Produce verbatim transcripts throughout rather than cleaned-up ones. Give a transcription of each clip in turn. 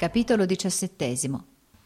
Capitolo diciassettesimo.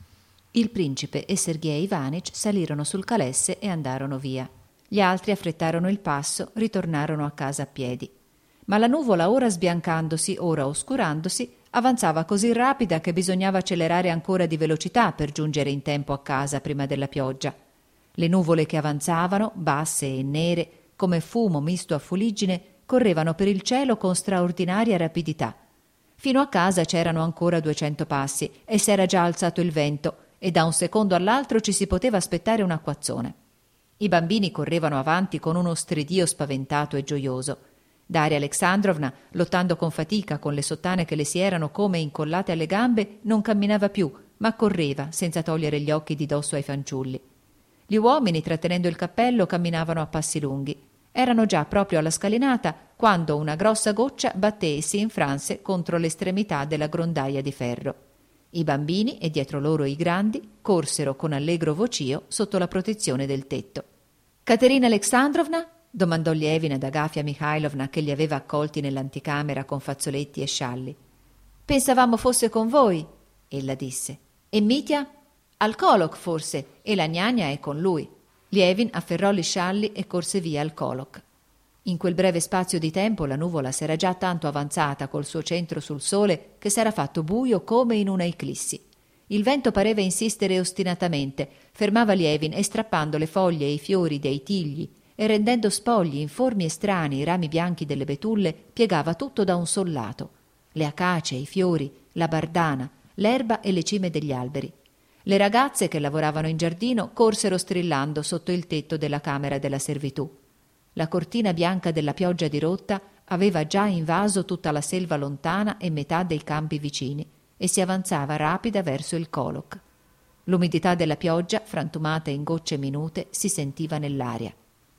Il principe e Sergej Ivanich salirono sul calesse e andarono via. Gli altri affrettarono il passo, ritornarono a casa a piedi. Ma la nuvola, ora sbiancandosi, ora oscurandosi, avanzava così rapida che bisognava accelerare ancora di velocità per giungere in tempo a casa prima della pioggia. Le nuvole che avanzavano, basse e nere, come fumo misto a fuliggine, correvano per il cielo con straordinaria rapidità. Fino a casa c'erano ancora duecento passi e s'era già alzato il vento, e da un secondo all'altro ci si poteva aspettare un acquazzone. I bambini correvano avanti con uno stridio spaventato e gioioso. Daria Alexandrovna, lottando con fatica con le sottane che le si erano come incollate alle gambe, non camminava più, ma correva senza togliere gli occhi di dosso ai fanciulli. Gli uomini, trattenendo il cappello, camminavano a passi lunghi. Erano già proprio alla scalinata quando una grossa goccia batté e si infranse contro l'estremità della grondaia di ferro. I bambini, e dietro loro i grandi, corsero con allegro vocio sotto la protezione del tetto. «Caterina Alexandrovna?» domandò Lievin ad Agafia Mikhailovna, che li aveva accolti nell'anticamera con fazzoletti e scialli. «Pensavamo fosse con voi», ella disse. «E Mitya?» «Al colloc, forse, e la gnagna è con lui». Lievin afferrò gli scialli e corse via al colloc. In quel breve spazio di tempo la nuvola s'era già tanto avanzata col suo centro sul sole che s'era fatto buio come in una eclissi. Il vento pareva insistere ostinatamente, fermava Lievin e strappando le foglie e i fiori dei tigli e rendendo spogli, informi e strani i rami bianchi delle betulle, piegava tutto da un sol lato: le acacie, i fiori, la bardana, l'erba e le cime degli alberi. Le ragazze che lavoravano in giardino corsero strillando sotto il tetto della camera della servitù. La cortina bianca della pioggia dirotta aveva già invaso tutta la selva lontana e metà dei campi vicini e si avanzava rapida verso il colloc. L'umidità della pioggia, frantumata in gocce minute, si sentiva nell'aria.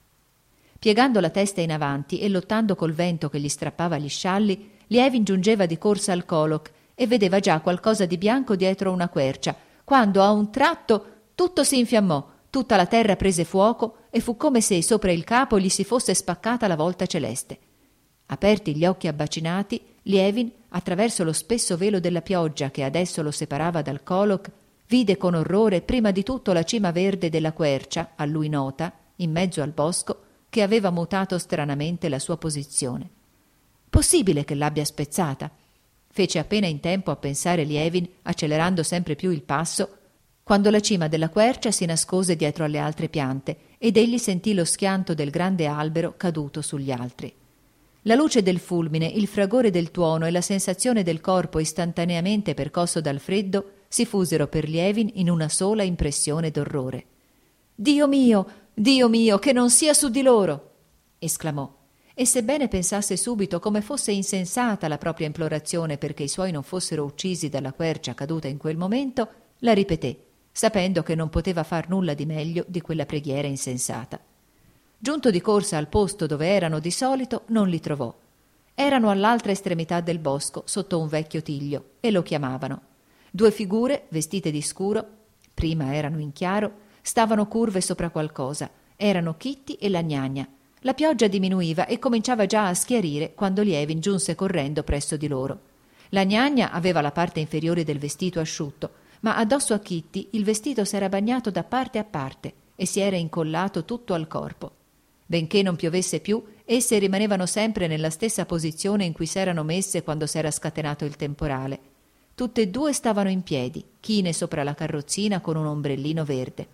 Piegando la testa in avanti e lottando col vento che gli strappava gli scialli, Lievin giungeva di corsa al colloc e vedeva già qualcosa di bianco dietro una quercia, quando a un tratto tutto si infiammò, tutta la terra prese fuoco e fu come se sopra il capo gli si fosse spaccata la volta celeste. Aperti gli occhi abbacinati, Lievin, attraverso lo spesso velo della pioggia che adesso lo separava dal colloc, vide con orrore prima di tutto la cima verde della quercia, a lui nota, in mezzo al bosco, che aveva mutato stranamente la sua posizione. Possibile che l'abbia spezzata? Fece appena in tempo a pensare Lievin, accelerando sempre più il passo, quando la cima della quercia si nascose dietro alle altre piante ed egli sentì lo schianto del grande albero caduto sugli altri. La luce del fulmine, il fragore del tuono e la sensazione del corpo istantaneamente percosso dal freddo si fusero per Lievin in una sola impressione d'orrore. «Dio mio, Dio mio, che non sia su di loro!» esclamò. E sebbene pensasse subito come fosse insensata la propria implorazione perché i suoi non fossero uccisi dalla quercia caduta in quel momento, la ripeté, sapendo che non poteva far nulla di meglio di quella preghiera insensata. Giunto di corsa al posto dove erano di solito, non li trovò. Erano all'altra estremità del bosco, sotto un vecchio tiglio, e lo chiamavano. Due figure, vestite di scuro, prima erano in chiaro, stavano curve sopra qualcosa. Erano Kitty e la gnagna. La pioggia diminuiva e cominciava già a schiarire quando Lievin giunse correndo presso di loro. La gnagna aveva la parte inferiore del vestito asciutto, ma addosso a Kitty il vestito s'era bagnato da parte a parte e si era incollato tutto al corpo. Benché non piovesse più, esse rimanevano sempre nella stessa posizione in cui s'erano messe quando s'era scatenato il temporale. Tutte e due stavano in piedi, chine sopra la carrozzina con un ombrellino verde.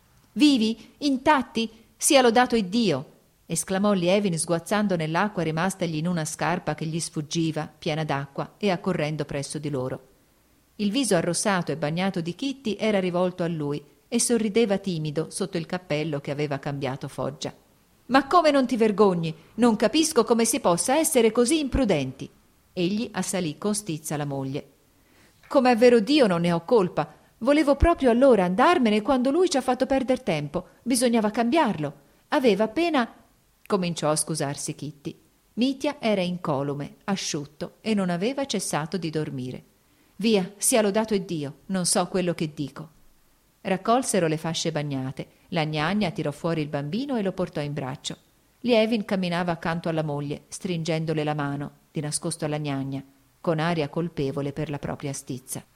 «Vivi? Intatti? Sia lodato Iddio!» esclamò Lievin sguazzando nell'acqua rimastagli in una scarpa che gli sfuggiva, piena d'acqua, e accorrendo presso di loro. Il viso arrossato e bagnato di Kitty era rivolto a lui e sorrideva timido sotto il cappello che aveva cambiato foggia. «Ma come non ti vergogni? Non capisco come si possa essere così imprudenti!» Egli assalì con stizza la moglie. «Come è vero Dio non ne ho colpa. Volevo proprio allora andarmene quando lui ci ha fatto perder tempo. Bisognava cambiarlo. Aveva appena...» Cominciò a scusarsi Kitty. Mitya era incolume, asciutto, e non aveva cessato di dormire. «Via, sia lodato Iddio, non so quello che dico». Raccolsero le fasce bagnate. La gnagna tirò fuori il bambino e lo portò in braccio. Lievin camminava accanto alla moglie, stringendole la mano, di nascosto alla gnagna, con aria colpevole per la propria stizza.